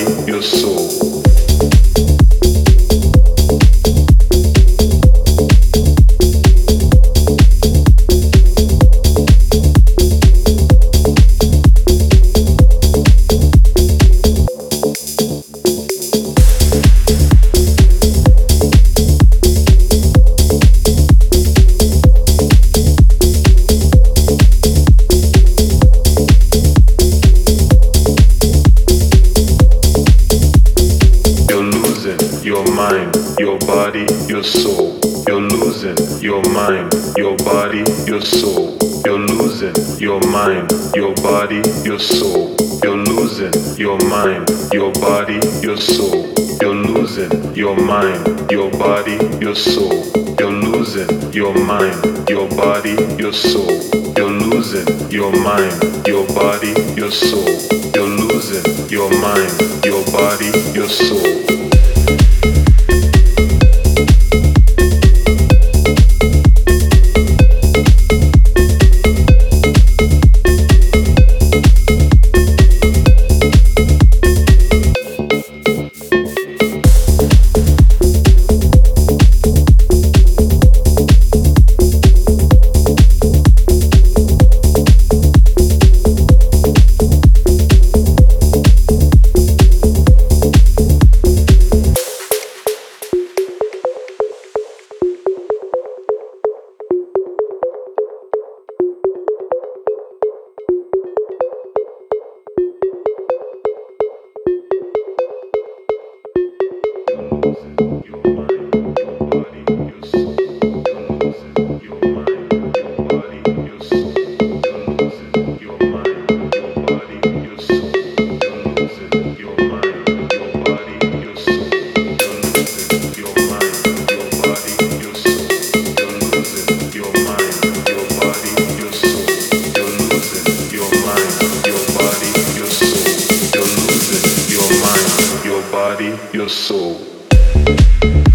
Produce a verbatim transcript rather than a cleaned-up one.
body, your soul. Your mind, your body, your soul. You're losing your mind, your body, your soul. You're losing your mind, your body, your soul. You're losing your mind, your body, your soul. You're losing your mind, your body, your soul. You're losing your mind, your body, your soul. You're losing your mind, your body, your soul. You're losing your mind, your body, your soul. Your soul.